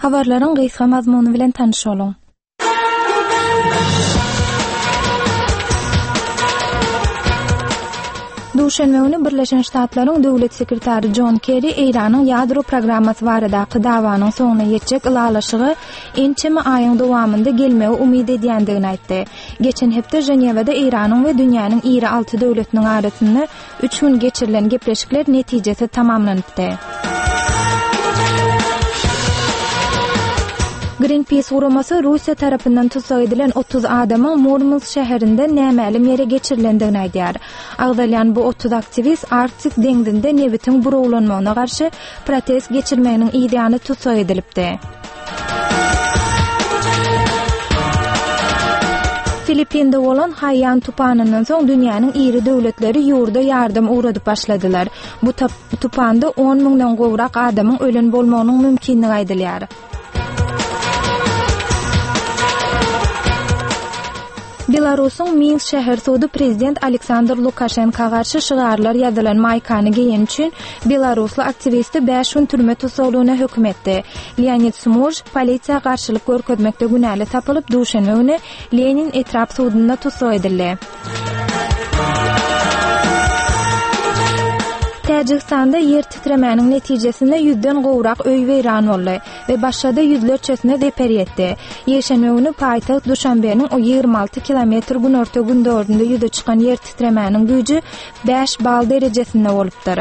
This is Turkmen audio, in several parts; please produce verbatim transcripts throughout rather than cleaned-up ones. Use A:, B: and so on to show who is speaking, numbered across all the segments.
A: Habarlaryň gysga mazmuny bilen tanışalım. Duşanbe günü Birleşen Ştatlaryň döwlet sekretary John Kerry Iranyň ýadro programmasy baradaky dawanyň soňuna ýetjek ýalaşygy ençeme aýyň dowamynda gelmegi umyd edýändigini aýtdy. Geçen hepde Ženewada Iranyň we dünýäniň iri alty döwletiniň arasynda üç gün geçirilen gepleşikler netijesi tamamlanypdy. Greenpeace guramasy Russiya tarapyndan tutsak edilen otuz adamyň Murmansk şäherinde nämälim ýere geçirilendigini aýdýar. Agdalýan bu otuz aktivist Arktik deňdinde nebitiň burawlanmagyna garşy protest geçirmeginiň ideýany tutsak edilipdi. Filipinde bolan Haiyan tupanından soň dünýäniň iri döwletleri ýurda ýardym uradyp başladylar. Bu tupanda on miňden gowrak adamyň ölen bolmagynyň mümkinligi aýdylýar. Belarusyň Minsk şäher sudy prezident Aleksandr Lukashenka garşy şygarlar ýazylan maýkany giýen üçin Belarusly aktivisti beş gün türme tutsagyna hökm etdi. Leonid Smuj polisiýa garşylyk görkezmekde günäli tapylyp Duşanbe günü Lenin etrap sudunda tutsak edildi. Täjikistanda yer titremäniň netijesinde ýüzden gowrak öý weýran boldy we başga ýüzlerçesine zeper ýetdi. Ýeşenme günü paýtaht Duşanbeniň o ýygrima alty kilometr günörtü gündöründe ýüze çykan yer titremäniň güýji beş bal derejesinde bolupdyr.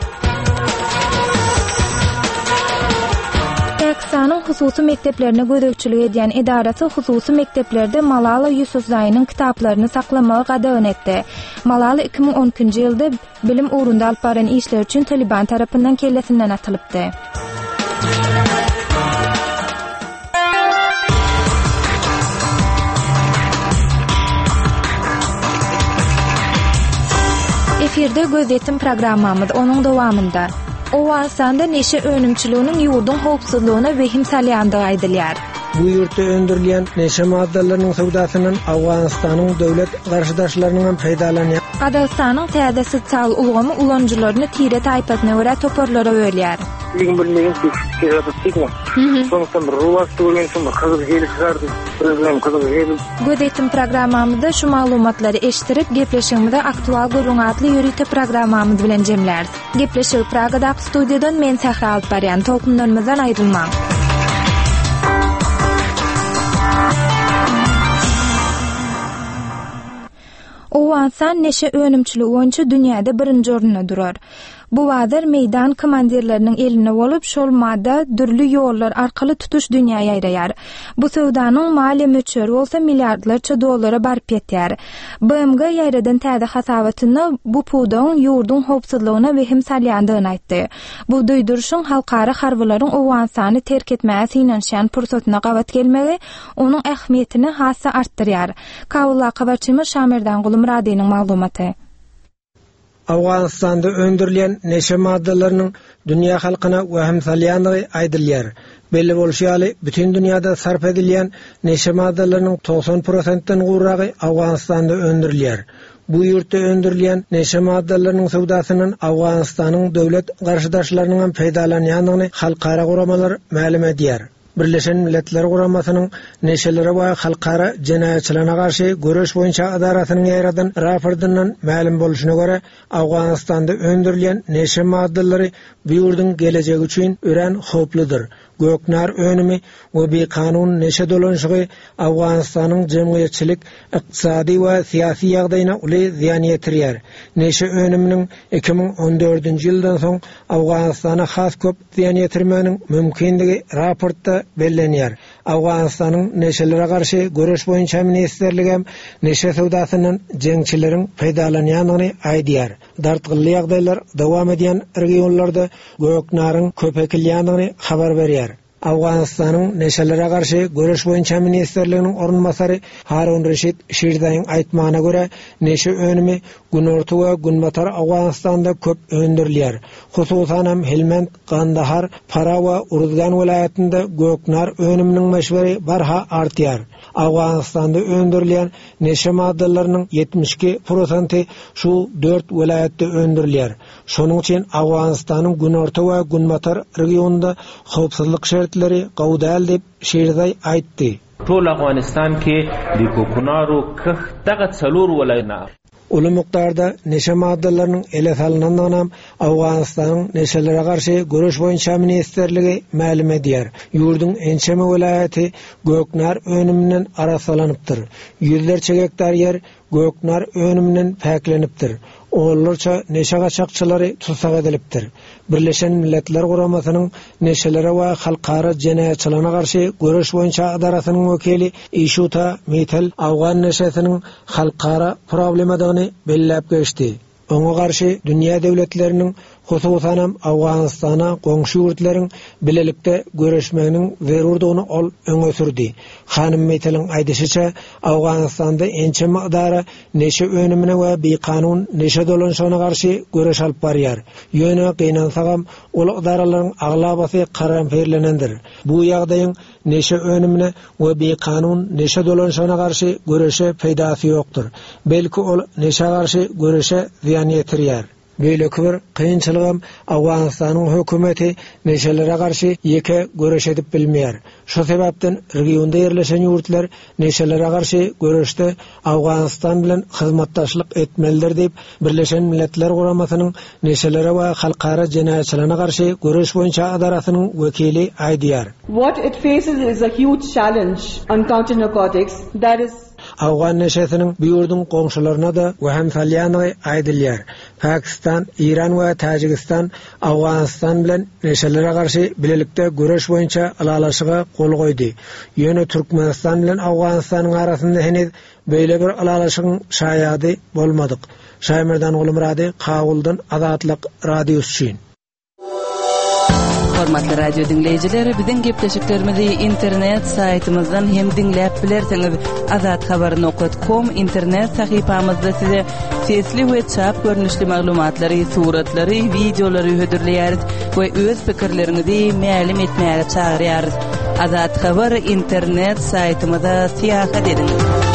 A: Pakistan'ın hususy mekteplerine gödökçülük edýän edarasy hususy mekteplerde Malala Yousafzai'nin kitaplarını saklamagy gadagyn etdi. Malala iki ming onunçy ýylda bilim ugrunda alyp baran işler üçin Taliban tarapyndan kellesinden atylypdy. Efirde gözetim programmamyz onuň dowamynda. Owasanda neşe önümçülüğünün yurdun howpsuzlygyna wehim salýandygy aýdylýar.
B: Bu ýurtda öndürilen neşe maddalarynyň sowdasynyň Awganistanyň döwlet garşydaşlarynyň peýdalanýan
A: Qazaqstanyň täze sosial ulgamy ulanjylaryny tire taýpasyna görä toparlara bölýär.
C: Ligin bilmegen tekşikler atdyk. Soňsam ruwas görgen soň Kazak gelik gardy. Problem Kazak gelik.
A: Gözetim programmamyzda şu maglumatlary eşitirip gepleşigimizde aktual görüňatly ýürüte programmamyz bilen jemlär. Gepleşik Pragada studiýadan men Sahra alyp barýan tolkunlarymyzdan aýrylmaň. Owansan neşe önümçüligi boýunça dünýäde birinji orunda durar. Bu wazir meýdan komandirleriniň eline bolup şol madda dürli ýollar arkaly tutuş dünýäye aýraýar. Bu sowdanyň mali möçür bolsa milliardlarça dollara barp ýetýär. B M G ýaýradan täze hasabatyny bu puwdan ýurdun howpsuzlygyna wehim salýandygyny aýtdy. Bu duýduruşyň halkara harbalaryň Owansany terk etmäge synanşan pursatyna gabat gelmegi onuň ähmiýetini hassa artdyrýar. Kabulda habarçymyz Şamerdan Gulum Radynyň maglumaty.
B: Awganistanda öndürilen neşe maddalarynyň dünýä halkyna wehim salýandygy aýdylýar. Belli bolýaly, bütün dünýäde sarf edilen neşe maddalarynyň doksan prosentden gowragy Awganistanda öndürilýär. Bu ýurtda öndürilen neşe maddalarynyň sowdasynyň Awganistanyň döwlet garşydaşlarynyň peýdalanýandygyny halkara guramalar ma'lum edýär. Birleşen Milletler Guramasynyň neşelere we halkara jenaýatçylaryna garşy göreş boýunça adaratynyň ýaradan raportyndan ma'lum boluşyna görä, Awganistanda öndürilen neşe maddalary bu ýurdun gelejegi üçin ören howpludyr. Göknar önümi we bir kanun neşe dolanşygy Awganistanyň jemgyýetçilik, ykdysady we syýasy ýagdaýyna uly ziýan ýetirýär. Neşe önüminiň iki ming on dördünçi ýyldan soň Awganistana has köp ziýan ýetirmeginiň mümkinligi raportda bellenýär. Awganistanyň neşelere garşy göreş boýunça ministerligi neşe sowdasynyň jeňçileriň peýdalanýandygyny aýdýar. Dartgylly ýagdaýlar dowam edýän regionlarda göknaryň köpekilýändigini habar berýär. Awganistanyň neşelere garşy göreş boýunça ministerliginiň orunmasary Harun Reşit Şirdaýyň aýtmagyna görä, neşe önümi günorta we günbatar Awganistanda köp öndürilýär. Hususan hem Helmand, Kandahar, Fara we Uruzgan vilayatynda göknar önüminiň meşberi barha artýar. Awganistanda öndürilen neşe maddalarynyň yetmiş iki prosenti şu dört welaýatda öndürilýär. Şonuň üçin Awganistanyň günorta we günbatar regionunda howpsuzlyk şertleri gowdal dep Şerzay aýtdy.
D: Tol Afganistan ki dikokunaru kırk daga salur walaýnar.
B: Ulu mukdarda neşe maddalarynyň ele salynandygyna Awganistanyň neşelere garşy görüş boýunça ministerligi ma'lum edýär. Ýurduň ençeme welaýaty göknar önümden arasalanypdyr. Ýüzlerçe hektar ýer göknar önümden päklenipdir. Oğullarça neşe gaçakçylary tutsak edilipdir. Birleşen Milletler Guramasynyň neşelere we halkara jenäçilerine garşy görüş boýunça adarasynyň wekili Işuta Metal Awgan neşesiniň halkara problemadygyny belläp geçdi. Oňa garşy dünýä döwletleriniň hususan Awganistana goňşy ýurtlanyň bilelikde görüşmeginiň zerurdygyny ol öňe sürdi. Hanym Metal'yň aýdysynça Awganistanda ençe miqdara neşe önümine we beýkanun neşe dolanşygyna garşy görüş alyp barýar. Ýöne gynansaňam ol idaralaryň aglabasy karanferlenendir. Bu ýagdaýyň neşe önümine we beýkanun neşe dolanşygyna garşy görüşe peýdasy ýokdur. Belki ol neşe garşy görüşe ziýan ýetirýär. Böyle bir kıyınçılığım Awganistanyň hökümeti neşelere garşy ýeke görüş edip bilmeýär. Şu sebäpden regionda ýerleşen ýurtlar neşelere garşy görüşde Awganistan bilen hyzmatdaşlyk etmelidir diýip Birleşen Milletler Guramasynyň neşelere we halkara jenäçilerine garşy görüş boýunça adarasynyň wekili aýdýar.
E: What it faces is a huge challenge on counter narcotics that is
B: Awgan neşesiniň bu ýurdun goňşylaryna da waham salýanyny aýdylýar. Pakistan, İran we Tajikistan Awganistan bilen neşelere garşy bilelikde görüş boýunça alalaşyga gol goýdy. Ýöne Türkmenistan bilen Awganistanyň arasynda henüz beýle bir alalaşygyň şaýady bolmadyk. Şaýmerdan Gulmurady, Kawuldan Azatlyk radiosu üçin.
F: Hormatly radio dinleyijileri, biziň gepleşiklerimizi internet saýtymyzdan hem dinläp bilersiňiz. azat habar nokta com internet sahypamyzda size sesli we çap görnüşli maglumatlary, suratlary, videolary hödürleýäris we öz pikirlerinizi ma'lum etmäge çagyrýarys. Azat habar internet saýtymyzda siýahat edin.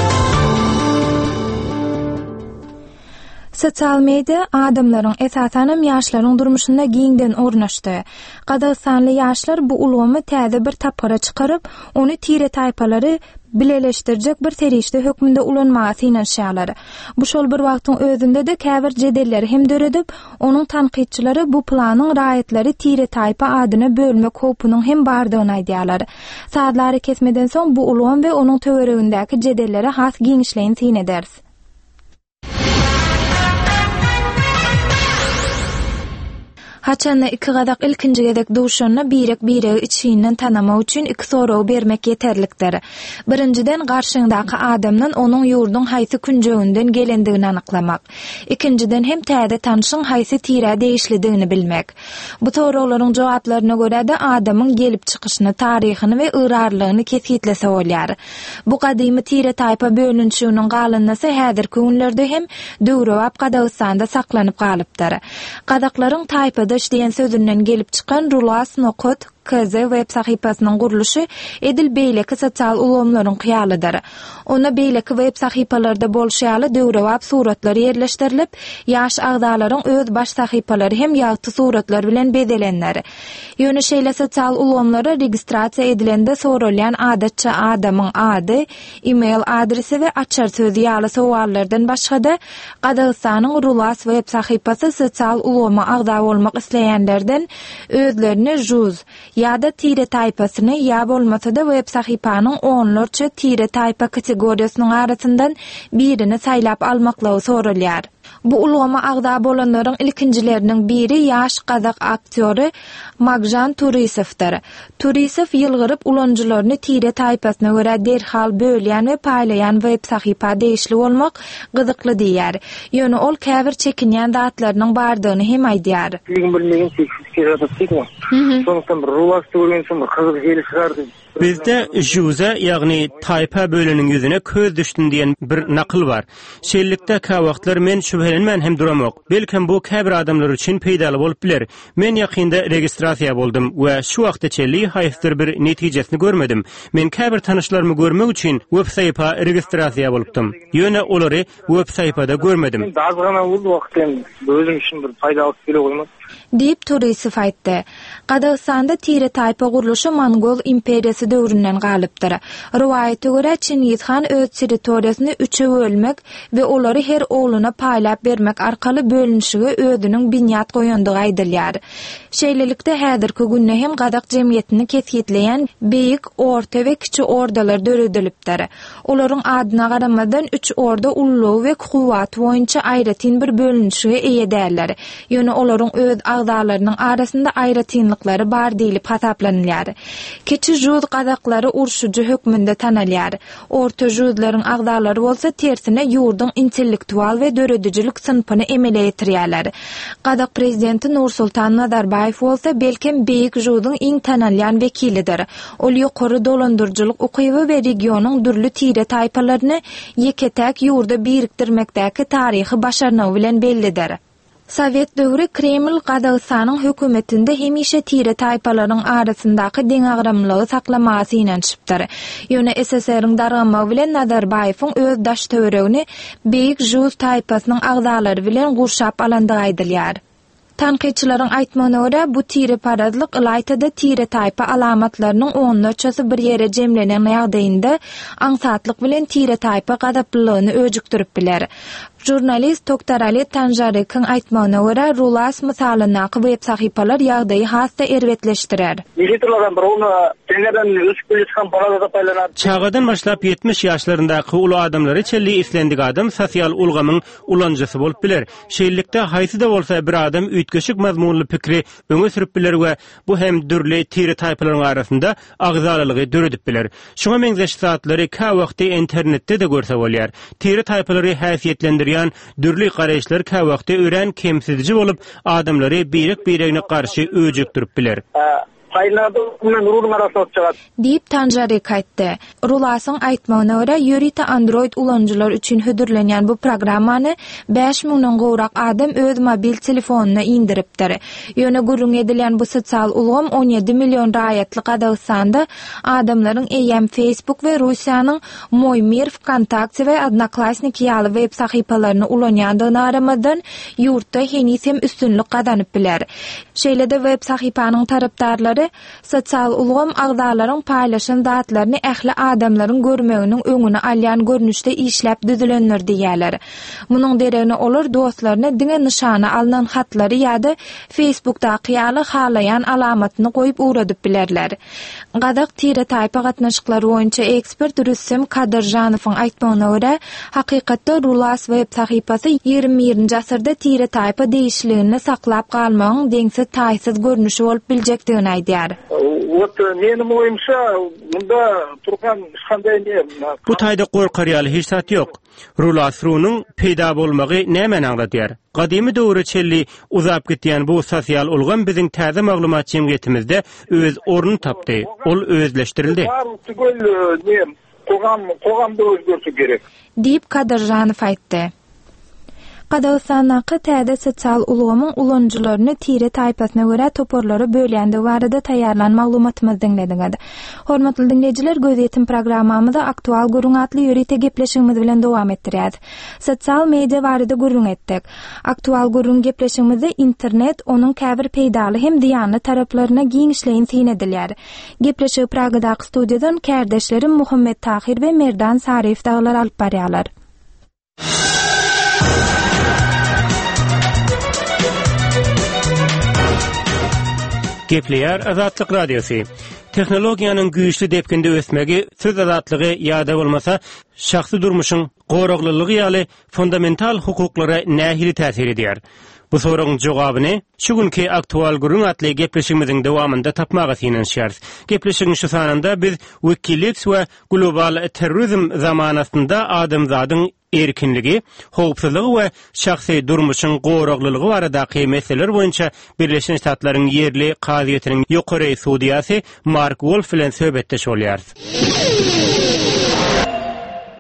A: Sosial media adamlaryň esasanam ýaşlaryň durmuşynda giňden ornaşdy. Gadastanly ýaşlar bu ulamy täze bir tapara çykaryp, ony tire taýpalary bileleşdirjek bir serişde hökmünde ulanmagy synanşýarlar. Bu şol bir wagtyň özünde de käbir jedelleri hem döredip, onuň tanqidçilary bu planyň raýatlary tire taýpa adyna bölmek hopunyň hem bardygyny aýdýarlar. Saadlary kesmeden soň bu ulan we onuň töweregindäki jedelleri has giňişleýin syn ederiz. Haçanna iki gadak ilkinji gedek duşanna birek biregi içinden tanama üçin iki soraw bermek yeterlikdir. Birinciden garşyňdaky adamdan onuň ýurdun haýsy künjegünden gelendigini anyklamak. İkinciden hem täze tanışyň haýsy tire değişlidigini bilmek. Bu sorawlaryň jogaplaryna görä de adamyň gelip çykyşyny, taryhyny we yrarlygyny keskitlese bolýar. Bu gadymy tire taýpa bölünşiginiň galanynsy häzirki günlerde hem Döwrewap Gadagystanda saklanyp galypdyr. Gadaklaryň taýpa diýen sözünden gelip çykan Rulas Nokot K Z web sahypasynyň guruluşy edil beýleki sosial ulamlaryň kyýalydyr. Ona beýleki web sahypalarda bolşýaly döwrewap suratlar ýerleşdirilip, ýaş agdalaryň öz baş sahypalary hem ýagty suratlar bilen bedelenler. Ýöne şeýle sosial ulamlara registrasiýa edilende sorulýan adatça adamyň ady, e-mail adresi we açar sözi ýaly sowallardan başga-da Gadagystanyň Rulas web sahypasy sosial ulama agda bolmak isleýänlerden özlerini juz ýa-da tire taýpasyny ýa bolmasa-da web sahypanyň onlarça tire taýpa kategoriýasynyň arasyndan birini saýlap almaklagy sorulýar. Bu ulama agda bolanlaryň ilkinjileriniň biri ýaş gazak aktýory Magjan Turisowdyr. Turisow ýylgyryp ulanjylaryny tire taýpasyna görä derhal bölýän we paýlaýan web sahypa değişli bolmak gyzykly diýär. Ýöne ol käbir çekinýän zatlarynyň bardygyny hem aýdýar.
C: Bilmegen Sonuçta rulas görünsün, kızık jeli çygardy.
G: Bizde juza ýagny taýpa bölünüň ýüzüne köz düşdün diýen bir nakıl bar. Şeýlelikde ka wagtlar men şu şüphelenmän hem duramok. Belkem bu käbir adamlar üçün peýdaly bolup biler. Men ýakynda registrasiýa boldum we şu wagtda çelli haýsdyr bir netijesini görmedim. Men käbir tanışlarymı görmek üçin web-saýpa registrasiýa bolupdum. Ýöne olary web-saýpada görmedim.
C: Az gana boldy wagtym özüm üçin bir paýda alyp gele goýmaz.
A: Diýip Turisov aýtdy. Qazaqstanda tire taýpa guruluşy Mongol imperiýasy döwründen galypdyr. Riwayaty görä Çingiz Han öz territoriýasyny üçe bölmek we olary her oğluna paýlap bermek arkaly bölünşigi özüniň binýat goýandygy aýdylýar. Şeýlelikde häzirki günde hem Qazaq jemgyýetini kesgitleýän beýik, orta we kiçi ordalar döredilipdir. Olaryň adyna garamadan üç orda ullugy we kuwwaty boýunça aýratyn bir bölünşige eýe däller. Ýöne olaryň öz agzalarynyň arasynda aýratynlyklary bar diýilip hasaplanýar. Kiçi juz Qazaqlary urşuju hökmünde tanalýar. Orta juzlaryň agzalary bolsa tersine ýurduň intellektual we döredijilik sınpyny emele ýetirýärler. Qazaq prezidenti Nursultan Nazarbayew bolsa belkem beýik juzyň iň tanalýan wekilidir. Ol ýokary dolandyrjylyk ukyby we regionyň dürli tire taýpalaryny ýeketäk ýurda birikdirmekdäki taryhy başarnawy bilen bellidir. Sovet döwri Kreml Qazaqstanyň hökümetinde hemişe tire taýpalaryň arasyndaky deňagramlygy saklamasy inançypdyr. Ýöne S S R-iň dargamagy bilen Nazarbayewiň öz daş töweregini beýik juz taýpasynyň agzalary bilen gurşap alandygy aýdylýar. Tanqidçilerin aýtmagyna görä bu tire paradlyk Ilaytada tire taýpa alamatlarynyň onlarçasy bir ýere jemlenen ýagdaýynda aňsatlyk bilen tire taýpa gadaplygyny öjükdirip biler. Jurnalist Doktor Ali Tanjarykyň aýtmagyna görä Rulas mysalynaky web sahypalar ýagdaýy hasta erwetleşdirer.
C: Militärlerden bir onu tenlerden üskül çıkan parada paýlanar.
G: Çağadan başlap yetmiş ýaşlaryndaky uly adamlary çelli islendik adam sosial ulgamyň ulanjysy bolup biler. Şeýlelikde haýsy da bolsa bir adam üýtgeşik mazmunly pikri öňe sürüp biler we bu hem dürli tire taýpalaryň arasynda agzalylygy döredip biler. Şoňa meňzeş satlary ka wagty internetde de görse bolýar. Tire taýpalary häsiýetlendir ýan dürli garaýşlar ka wagty ören kemsizji bolup adamlary birik-birigine garşy öjükdirip biler.
C: Paýlady men rulyň arasyna çygat.
A: Diýip Tanjaryk aýtdy. Rulasyň aýtmagyna görä ýörite Android ulanjylar üçin hödürlenýän bu programmany beş miňden gowrak adam öz mobil telefonuna indiripdir. Ýöne gurulň edilen bu sosial ulgam on ýedi million raýatly Qazaqstanda adamlaryň eýem Facebook we Russiýanyň Moymir, Vkontakte we Odnoklassniki ýaly web sahypalaryny ulanýandygyny aramadan ýurtda henisem üstünlük gazanyp biler. Şeýlede web sahypanyň tarapdarlary sosial ulgam agzalaryň paýlaşan zatlaryny ähli adamlaryň görmeginiň öňüne alýan görnüşde işläp düzülenler diýerler. Munyň deregine olar dostlaryna diňe nyşana alynan hatlary ýa-da Facebookdaky ýaly halayan alamatyny goýup uradyp bilerler. Qazaq tire taýpa gatnaşyklary boýunça ekspert Rüssem Kadirjanowyň aýtmagyna görä, hakykatda Rulas web sahypasy ýigirme birinji asyrda tire taýpa değişligini saklap galmagyň deňse taýsyz görnüşi bolup biljekdigini aýdýar.
C: Вот menim oýumça bunda turgan şanday ne?
G: Bu taýda gorkarýaly hiç zat ýok. Rulas runyň peýda bolmagy näme aňlatýar? Gadymy döwre çelli uzap gitýän bu sosial ulgam biziň täze maglumat jemgyýetimizde öz ornuny tapdy. Ol özleşdirildi.
C: Kogam kogamda özgörtü gerek.
A: Diýip Kadirjanow aýtdy. Qazaqstanyňky täze sosial ulgamyň ulanjylaryny tire taýpasyna görä toporlary bölýände barada taýýarlan maglumatymyzy dinlediňiz. Hormatly dinleýijiler, gözetim programmamyzda aktual gurrun atly ýörite gepleşigimiz bilen dowam etdirýäs. Sosial media barada gurrun etdik. Aktual gurrun gepleşigimizde internet onuň käbir peýdaly hem diýanly taraplaryna giňişleýin synedilýär. Gepleşigi Pragadaky studiýadan kärdeşlerim Muhammed Tahir we Merdan Sariýew daglar alyp barýarlar.
G: Gepleýär Azatlyk Radiosi. Tehnologiýanyň güýçli depkinde ösmegi söz azatlygy ýa-da bolmasa şahsy durmuşyň goraglylygy ýaly fundamental hukuklara nähili täsir edýär. Bu soragyň jogabyny şu günki aktual gurrun atly gepleşigimiziň dowamynda tapmagy synanýar. Gepleşigiň şu sanynda biz Wikileaks we global terrorizm zamanasynda adamzadyň erkinligi, howpsuzlygy we şahsy durmuşyň goraglylygy baradaky meseleler boýunça Birleşen Ştatlaryň ýerli kaziýetiniň ýokary sudiýasy Mark Wolf bilen söhbetdeş bolýar.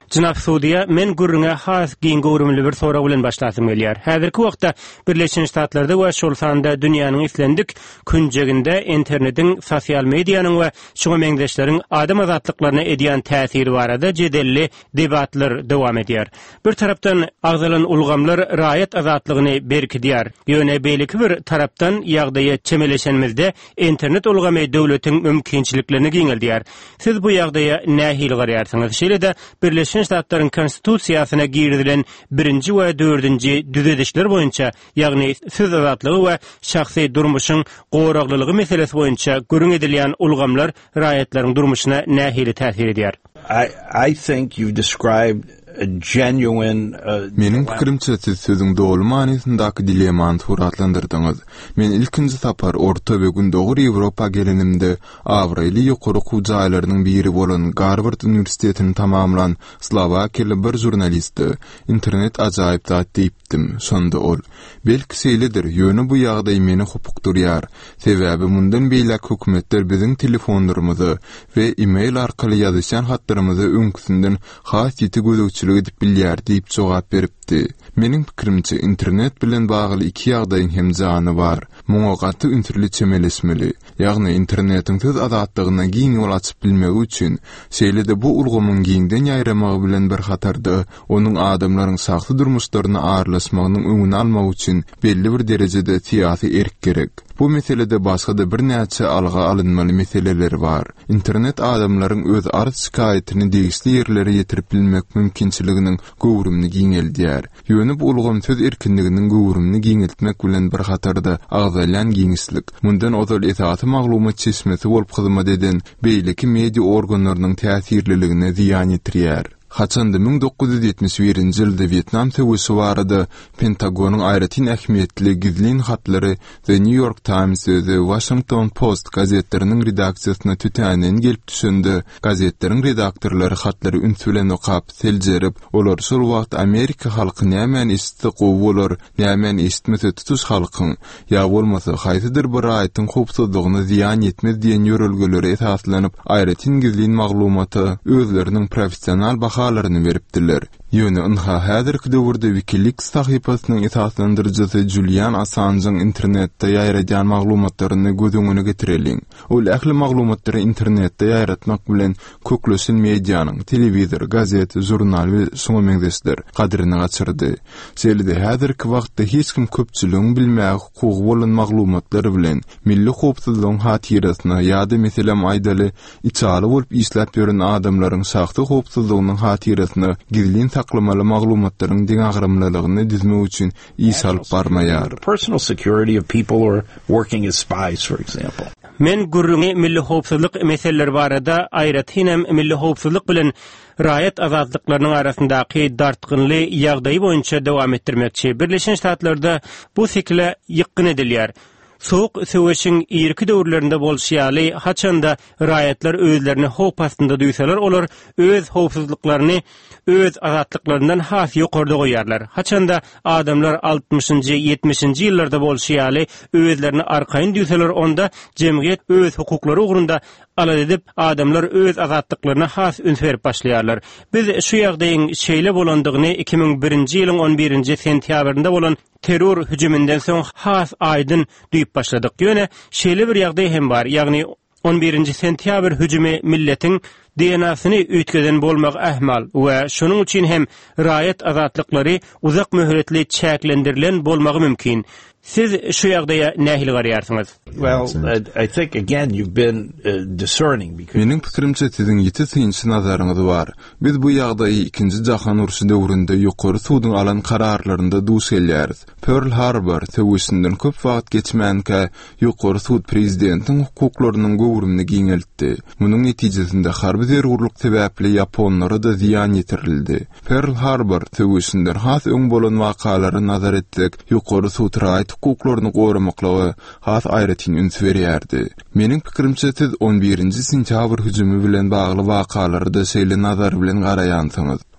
G: Jynap Suudiya, men gurrüňe has giň gowrumly bir sorak bilen başlasym gelýär. Häzirki wagtda Birleşmiş Ştatlarda we şol sanda dünýäniň islendik künjeginde internetiň, sosial mediýanyň we şoňa meňdeşleriň adam azatlyklaryna edýän täsiri barada jedelli debatlar dowam edýär. Bir tarapdan agzalan ulgamlar raýat azatlygyny berkidýär. Ýöne beýleki bir tarapdan ýagdaýa çemeleşenmizde internet ulgamy döwletiň mümkinçiliklerini giňeldýär. Siz bu ýagdaýa nähili garaýarsyňyz? Şeýle-de Birleşmiş Ştatlaryň konstitusiýasyna girdilen birinji we dördünji düzedişler boýunça, ýagny söz azatlygy we şahsy durmuşyň goraglylygy meselesi boýunça görüň edilýän ulgamlar raýatlaryň durmuşyna nähili täsir edýär.
H: I I think you've described a genuine uh,
I: Menin pikirimçe siz sözüň dogry manysyndaki dilemany suratlandyrdyňyz. Men ilkinji sapar orta we gündoğur Ýewropa gelenimde Awraly ýokary okuw jaýlarynyň biri bolan Harvard Üniversitetini tamamlan Slovakiýaly bir jurnalist internet ajaýyp zat diýipdim. Şonda ol: "Belki seýledir, ýöne bu ýagdaý meni hupukdurýar. Sebäbi mundan beýlek hökümetler biziň telefonlarymyzy we e-mail arkaly ýazyşan hatlarymyzy öňküsinden has ýeti gözegçilik edip bilýär" diýip jogap beripdi. Mening pikirimçe internet bilen bagly iki ýagdaýyň hem jany bar. Muňa gaty üntirli çemeleşmeli. Ýagny internetiň söz azatlygyna giň ýol açyp bilmegi üçin şeýle-de bu ulgamyň giňden ýaýramagy bilen bir hatarda onuň adamlaryň sagty durmuşlaryna ağırlaşmagynyň öňüni almak üçin belli bir derejede siýasy erk gerek. Bu meselede başga-da bir näçe alga alynmaly meseleler bar. İnternet adamlaryň öz arz şikaýetini degişli ýerlere ýetirip bilmek mümkinçiliginiň gowrumyny giňeldýär. Ýöne bu ulgam söz erkinliginiň gowrumyny giňeltmek bilen bir hatarda agzalan giňişlik. Mundan ozal esaty maglumat çeşmesi bolup hyzmat eden beýleki media organlarynyň täsirliligine ziýan ýetirýär. Haçanda bin dokuz yüz ýetmiş birinji ýylda Vietnam töwesi barada Pentagonyň aýratyn ähmiýetli gizlin hatlary The New York Times we The Washington Post gazetleriniň redaksiýasyna tütänen gelip düşende. Gazetlerin redaktorlary hatlary ünsülen okap, seljerip, olar şol wagt Amerika halky nämen istik gowalar, nämen isitmese tutuş halkyň, ýa bolmasa haýsydyr bir aýatyň hupsuzlygyna ziýan ýetmez diýen ýörelgelere esaslanyp, aýratyn gizlin maglumaty özleriniň professional bahalaryny beripdiler. Ýöne ynha häzirki döwürde WikiLeaks sahypasynyň esaslandyrjysy Julian Assange'ň internetde ýaýrajan maglumatlaryny göz öňüne getireliň. Ol ähli maglumatlary internetde ýaýratmak bilen kökleşen mediýanyň, telewizor, gazet, jurnal we şoňa meňzeşler kadryny gaçyrdy. Şeýle-de häzirki wagtda hiç kim köpçüligiň bilmäge hukuky bolan maglumatlary bilen milli howpsuzlygyň hatirasyna ýa-da meselem aýdaly içaly bolup işläp ýören adamlaryň şahsy howpsuzlygynyň hatirasyna gizlin saklamaly maglumatlaryň diňagramlalygyny düzmek üçin iş alyp barmaýar.
H: Personal security of people who are working as spies, for example.
G: Men gurrüňi milli howpsuzlyk meseleleri barada aýratynam milli howpsuzlyk bilen raýat azatlyklarynyň arasyndaky dartgynly ýagdaý boýunça dowam etdirmekçi. Birleşmiş Ştatlarda bu fikle ýykyn edilýär. Soğuk söwüşiň irki döwürlerinde bolşýaly haçanda raýatlar özlerini howp astynda duýsalar, olar öz howpsuzlyklaryny öz azatlyklarynyň has ýokarda goýarlar. Haçanda adamlar altmışynjy ýetmişinji ýyllarda bolşýaly özlerini arkaýyn duýsalar, onda jemgyýet öz hukuklary ugrunda alad edip adamlar öz azatlyklaryna has üns berip başlaýarlar. Biz şu ýagdaýyň şeýle bolandygyny iki ming birinji ýylyň on birinji sentýabrynda bolan terror hüjümünden soň has aýdyn duýup başladyk. Ýöne şeýle bir ýagdaý hem bar. Ýagny on birinji sentýabr hüjümi milletiň D N A-syny üýtgeden bolmak ähmal we şonuň üçin hem raýat azatlykları uzak möhletli çäklendirilen bolmagy mümkin. Siz şu ýagdaýa nähili garaýarsyňyz?
H: Well, I, I think again you've been uh, discerning because
I: Mening pikirimçe siziň ýeti synçy nazaryňyz bar. Biz bu ýagdaýy ikinji jahan urusy döwründe ýokary suwdyň alan kararlarynda duş gelýäris. Pearl Harbor töwesinden köp wagt geçmänkä ýokary suwd prezidentiň hukuklarynyň gowrumyny giňeltdi. Munyň netijesinde harby zerurluk sebäpli Japonlara da ziýan ýetirildi. Pearl Harbor töwesinden has öň bolan wakalary nazar etsek, ýokary suwd raýat hukuklaryny goramaklygy has aýratyn üns berýärdi. Mening pikirimçe siz on birinji sentýabr hüjümi bilen bagly wakalary da şeýle nazar bilen garaýansyňyz.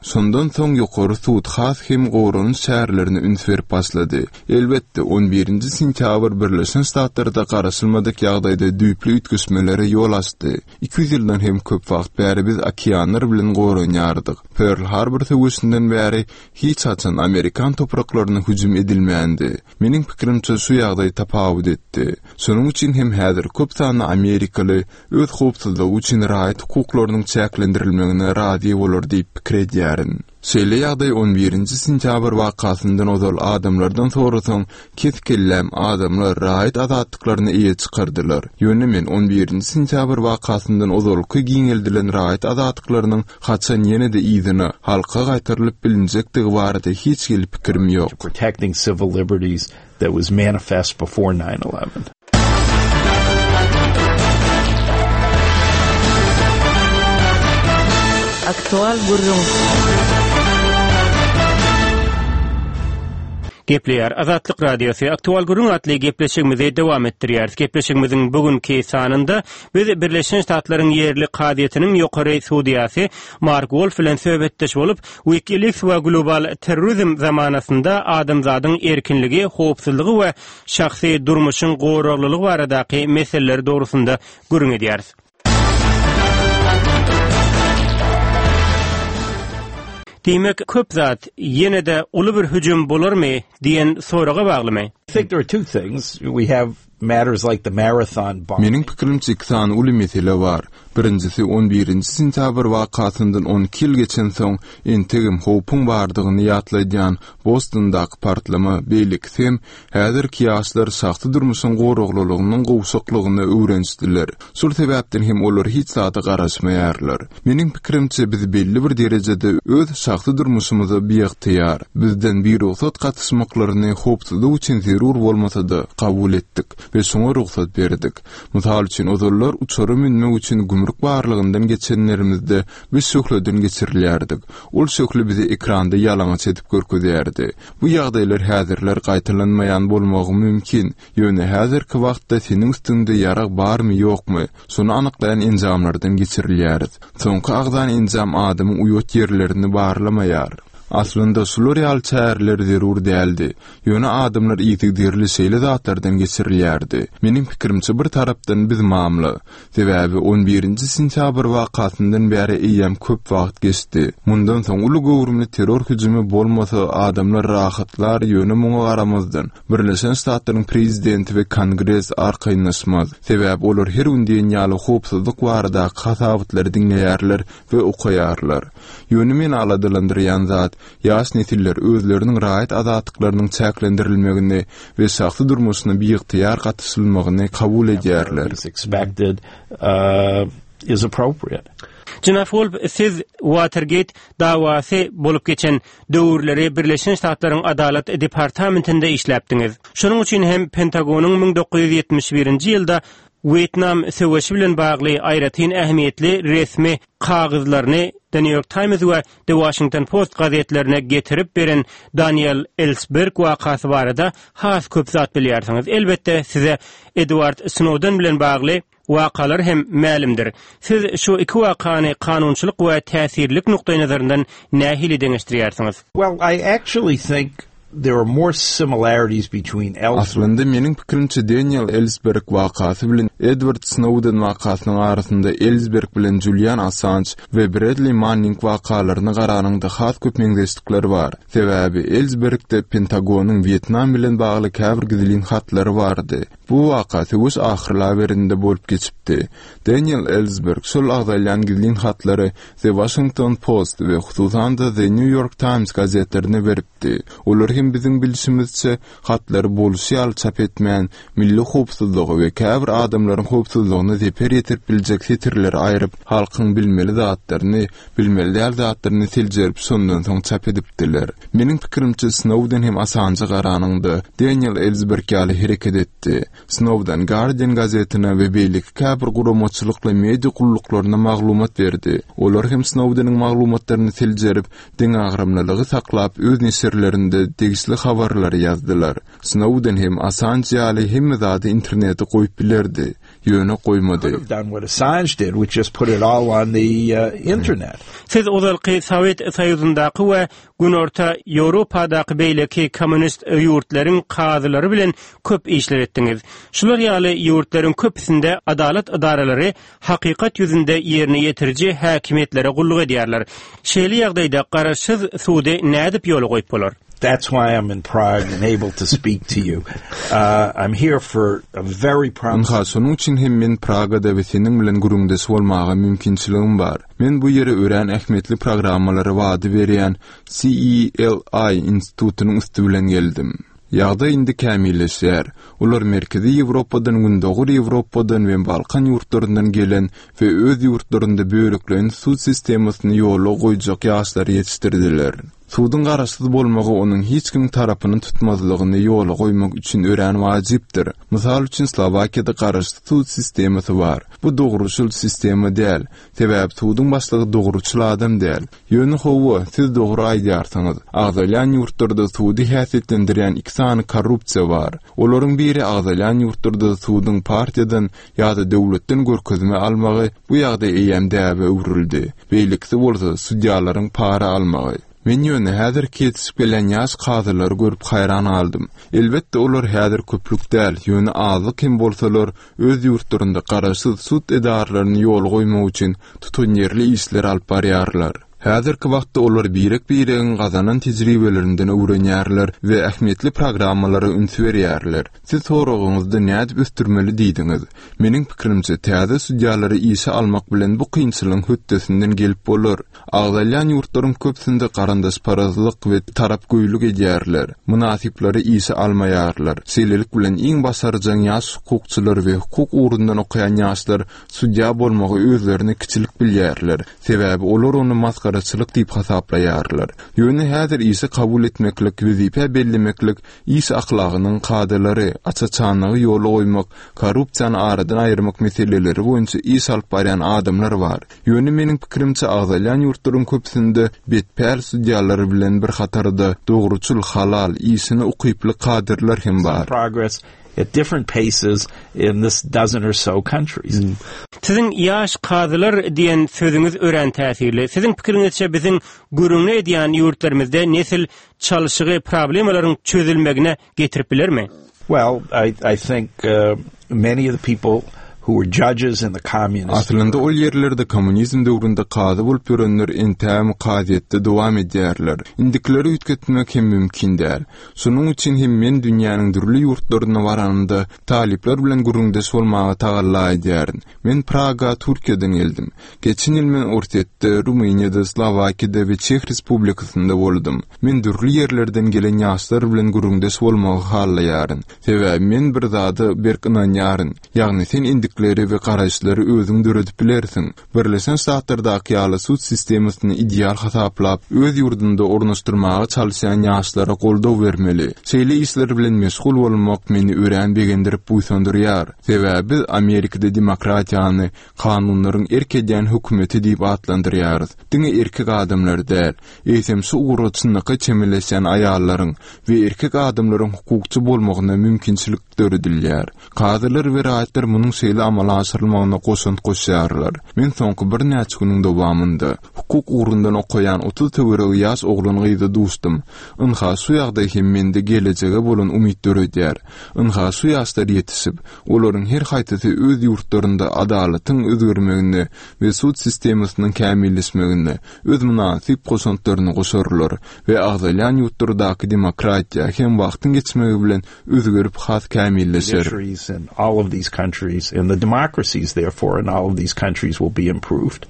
I: Sondan soň ýokary suwut has hem goýranyň şäherlerini üns berip başlady. Elbetde on birinji sentýabr Birleşen Ştatlarda garaşylmadyk ýagdaýda düýpli ütküsmelere ýol açdy. iki yüz ýyldan hem köp wagt bäri biz okeanlar bilen goýranýardyk. Pearl Harbor töwesinden bäri hiç açan Amerikan topraklaryna hüjüm edilmeýändi. Meniň pikirimçe şu ýagdaý tapawut etdi. Şonuň üçin hem häzir köp sanly Amerikaly öz howpsuzlygy üçin rahat hukuklarynyň çäklendirilmegine razy bolar diýip pikir edýärin. Şeýle ýagdaý on birinji sentýabr wakasyndan ozal adamlardan sorasaň ketkellem adamlar rahat azatlyklaryny eýe çykardylar. Ýöne men on birinji sentýabr wakasyndan ozalky giňeldilen rahat azatlyklarynyň haçan ýene-de ýygyny halka gaýtarylyp bilinjekdigi barada hiç gelip pikirim ýok.
H: Protecting civil liberties that was manifest before nine eleven.
F: Aktual gurrun.
G: Gepleýär Azatlyk Radiosu Aktual gurrun atly gepleşigimizi dowam etdirýär. Gepleşigimiziň bugünkü sanynda biz Birleşen Ştatlaryň ýerli kadiýetiniň ýokary sudiýasy Mark Wolf bilen söhbetdeş bolup, WikiLeaks we global terrorizm zamanasynda adamzadyň erkinligi, howpsuzlygy we şahsy durmuşyň goýraglylygy baradaky meseleler dogrusynda gurrun edýäris. Demek köp zat ýene-de uly bir hüjüm bolarmy diýen soraga baglymy?
H: I think there are two things. We have matters like the marathon bombing.
I: Meniň pikirimçe iki tane uly mesele bar. Birincisi on birinji sentýabr wakasyndan on iki ýyl geçen soň entegim howpun bardygyny ýatlaýan Bostondaky partlama beýleksem häzirki ýaşlar şahsy durmuşyň goýraglylygynyň gowşaklygyny öwrençdiler. Şol sebäpden hem olar hiç zata garaşmaýarlar. Meniň pikirimçe biz belli bir derejede öz şahsy durmuşymyzy beýiktiýar, bizden bir ruhsat gatysmaklaryny howpsuzlyk üçin zerur bolmasa-da kabul etdik we şoňa ruhsat berdik. Mysal üçin ozallar uçary minmek üçin gümrük barlygyndan geçenlerimizde biz sökledin geçirilýärdik. Ol sökle bizi ekranda ýalaňaç edip görkezýärdi. Bu ýagdaýlar häzirler gaýtalanmaýan bolmagy mümkin. Ýöne häzirki wagtda seniň üstünde ýarag barmy ýokmy? Şonu anyklaýan enjamlardan geçirilýär. Soňky agdan enjam adamyň uýat ýerlerini barlamaýar. Aslında şular ýal çärler zerur däldi. Ýöne adamlar ýetigdirli şeýle zatlardan geçirilýärdi. Meniň pikirimçe bir tarapdan biz mamly. Sebäbi on birinji sentýabr wakasyndan bäri eýem köp wagt geçdi. Mundan soň uly gowrumly terror hüjümi bolmasa adamlar rahatlar ýöne muňa garamazdan. Birleşen Ştatlaryň prezidenti we Kongres arkaýnaşmaz. Sebäbi olar her gündiň ýaly howpsuzlyk barada hasabatlary diňleýärler we okaýarlar. Ýöne men aladylandyrýan zat ýaş nesiller özleriniň rahat azatlyklarynyň çäklendirilmegini we şahsy durmuşyna beýiktiýar gatysylmagyny kabul edýärler.
H: Expected uh, is appropriate.
G: Janaab Wolf, siz Watergate dawasy bolup geçen döwürleri Birleşen Ştatlaryň Adalet Departamentinde işläpdiňiz. Şonuň üçin hem Pentagonyň ming dokuz ýuz ýetmiş birinji ýylda Vietnam söwüşi bilen bagly aýratyn ähmiýetli resmi kagyzlaryny The New York Times we The Washington Post gazetlerine getirip beren Daniel Ellsberg wakasy barada has köp zat bilýärsiňiz. Elbetde size Edward Snowden bilen bagly wakalar hem mälimdir. Siz şu iki wakany kanunçylyk we täsirlik nukdaý nazaryndan nähili deňeşdirýärsiňiz?
H: Well, I actually think there are more similarities between Ellsberg.
I: Aslında meniň pikirimçe Daniel Ellsberg wakasy bilen Edward Snowden wakasynyň arasynda Ellsberg bilen Julian Assange we Bradley Manning wakalaryny garanyňda has köp meňzeşlikler bar. Sebäbi Ellsbergde Pentagonyň Vietnam bilen bagly käbir gizlin hatlary bardy. Bu waka söwüş ahyrlaberinde bolup geçipdi. Daniel Ellsberg şol agdaýlan gizlin hatlary The Washington Post we hususan da The New York Times gazetlerine beripdi. Olar hem bizim bilişimizçe hatlary boluşýal çap etmeýän milli howpsuzlygy we käbir adamlaryň howpsuzlygyny zeper ýetirip biljek setirleri aýryp halkyň bilmeli zatlaryny, bilmeli däl zatlaryny siljerip sondan soň çap edipdiler. Meniň pikirimçe Snowden hem Assange garanyňda Daniel Ellsberg ýaly hereket etdi. Snowden Guardian gazetine we beýlik käbir guramaçylykly media gullyklaryna maglumat berdi. Olar hem Snowdeniň maglumatlaryny siljerip diň agramlylygy saklap öz neşirlerinde degisli habarlary ýazdylar. Snowden hem Assange ýaly hem zady interneti goýup bilerdi. ýöne goýmady.
H: Done what Assange did, which just put it all on the uh, internet.
G: Siz ozalqy Sovet Soýuzyndaqy we günorta Ýewropadaky beýleki kommunist ýurtlaryň qazylary bilen köp işler etdiňiz. Şular ýaly ýurtlaryň köpüsinde adalet idaralary hakykat ýüzünde ýerine ýetiriji häkimetlere gulluk edýärler. Şeýle ýagdaýda garaşsyz suwdy nädip ýola goýup bolar?
H: That's why I'm in Prague and able to speak to you. Uh, I'm here for a very promising...
I: Onha sonun için hem men Praga'da ve senin bilen gurungdes bolmagy mümkinçiligim bar. Men bu ýere ören ähmetli programmalary wady berýän C E L I institutynyň üstü bilen geldim. Ýagda indi kämilleşýär. Ular Merkezi Ýewropadan, Gündoğur Ýewropadan we Balkan ýurtlaryndan gelen we öz ýurtlarynda böreklen suw sistemasyny ýola goýjak ýaşlar ýetişdirdiler. Suwdyň garaşsyz bolmagy onuň hiç kim tarapyny tutmazlygyny ýola goýmak üçin ören wajypdyr. Mysal üçin Slowakiýada garaşsyz suw sistemasy bar. Bu dogruçul sistema däl. Sebäp suwdyň başlygy dogruçul adam däl. Ýöne howa siz dogry aýdýarsyňyz. Agzalyan ýurtlarda suwdy häsiýetlendirýän iki sany korrupsiýa bar. Olaryň biri agzalyan ýurtlarda suwdyň partiýadan ýa-da döwletden görkezme almagy bu ýagdaý eýem däbe öwrüldi. Beýlekde bolsa sudyalaryň para almagy. Men ýöne häzir ketişip gelen ýaş gazylar görüp haýran aldym. Elbetde olar häzir köplük däl, ýöne azlyk kim bolsalar öz ýurtlarynda garaşsyz sud edarlaryny ýol goýmak üçin tutunýerli işler alyp barýarlar. Häzirki wagtda olar birek biregin gazanan tejribelerinde öwrenýärler we ähmetli programmalary ünsü berýärler. Siz soragyňyzda nädip üstürmeli diýdiňiz? Meniň pikirimçe täze sudýalary işe almak bilen bu kynçylygyň höttesinden gelip bolar. Agzalyan ýurtlaryň köpsinde garandaş parazlyk we tarap goýluk edýärler. Munasyplary işe almaýarlar. Şeýlelik bilen iň basarjan ýaş hukukçylar we hukuk urundan okaýan ýaşlar sudýa bolmagy özlerini kiçilik bilýärler. Sebäbi olar onu maskara Garaçlyk diýip hasaplaýarlar. Ýöne häzir ise kabul etmeklik, wezipe bellemeklik, is ahlagynyň kadrlary, açaçanlygy ýola goýmak, korrupsiýany aradan aýyrmak meseleleri boýunça is alyp barýan adamlar bar. Ýöne meniň pikirimçe agzalyan ýurtlaryň köpsinde betpär sudýalary bilen bir hatarda dogruçul, halal, isini ukyply kadrlar hem bar.
H: Progress at different paces in this dozen or so countries. Mm.
G: Sizin ýaş kazylar diýen sözüňiz ören täsirli. Sizin pikiriňizçe biziň görüňne edýän ýurtlarymyzda nesil çalyşygy problemalaryň çözülmegine getirip bilermi?
H: Well, I, I think uh, many of the people who were judges in the communist...
I: Aslında ol yerlerde komünizm döwründe kazy bolup görenler entäm kaziýetde dowam edýärler. Indikleri ütketmek hem mümkin däl. Şonuň üçin hem men dünýäniň dürli ýurtlaryna baranda talipler bilen gurungdaş bolmagy tagalla edýärin. Men Praga, Türkiýeden geldim. Geçen ýyl men Ortetde, Rumyniýada, Slowakiýada we Çech Respublikasynda boldum. Men dürli yerlerden gelen ýaşlar bilen gurungdaş bolmagy hallaýaryn. Sebäbi men bir zady berkinanýaryn. Ýagny sen indi we garaşlary özüň döredip bilersiň. Birleşen Ştatlardaky ýaly sud sistemasyny ideal hasaplap, öz ýurdunda ornaşdyrmagy çalyşan ýaşlara goldaw bermeli. Şeýle işler bilen meşgul bolmak meni ören begendirip buýsandyrýar. Sebäbi Amerikada demokratiýany, kanunlaryň erkedýän hökümeti diýip atlandyrýar. Diňe erkek adamlar däl, eýsem şu ugrutçylygy çemeleşen aýallaryň we erkek adamlaryň hukukçy bolmagyna mümkinçilik döredilýär. Kazylar we raýatlar munyň şeýle amala aşyrylmagyna goşunt goşýarlar. Men soňky bir näçe güniň dowamynda hukuk urundan okaýan otuz töwereg ýaş oglany gyýda duşdum. Ynha şu ýagdaý hem mende gelejege bolan umyt döredýär. Ynha şu ýaşlar ýetişip, olaryň her haýtysy öz ýurtlarynda adalatyň özgermegini we sud sistemasynyň kämilleşmegini, öz munasyp goşuntlaryny goşarlar we agzalyan ýurtlardaky demokratiýa hem wagtyň geçmegi bilen özgerip has kämilleşer.
H: All of these countries and the democracies therefore in all of these countries will be improved.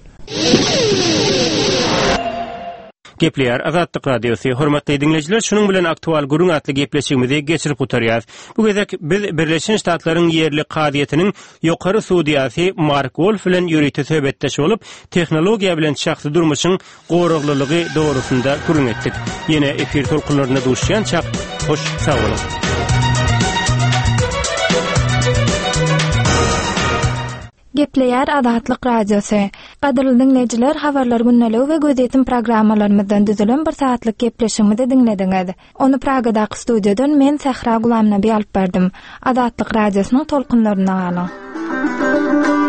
G: Gepleýär Azatlyk Radiosu. Hormatly dinleyijiler, şunuň bilen aktual gurung atly gepleşigimizi geçirip gutarýar. Bu gezek biz Birleşen Ştatlaryň ýerli kadiýetiniň ýokary sudiýasy Mark Wolf bilen ýürüýte söhbetdeş bolup, tehnologiýa bilen şahsy durmuşyň goraglylygy dogrusynda gurung etdik. Ýene efir tolkunlaryna duşýan çak, hoş sag bolun.
A: Gepleýär Azatlyk Radiosu. Gaderly dinleyijiler, habarlar günnälik we gözetim programmalarymyzdan düzülen bir saatlyk gepleşigimizi dinlediňiz. Onu Pragadaky studiýadan men Sahra Gulamnaby alyp berdim. Azatlyk Radiosynyň tolkunlaryna galyň.
J: Thank you.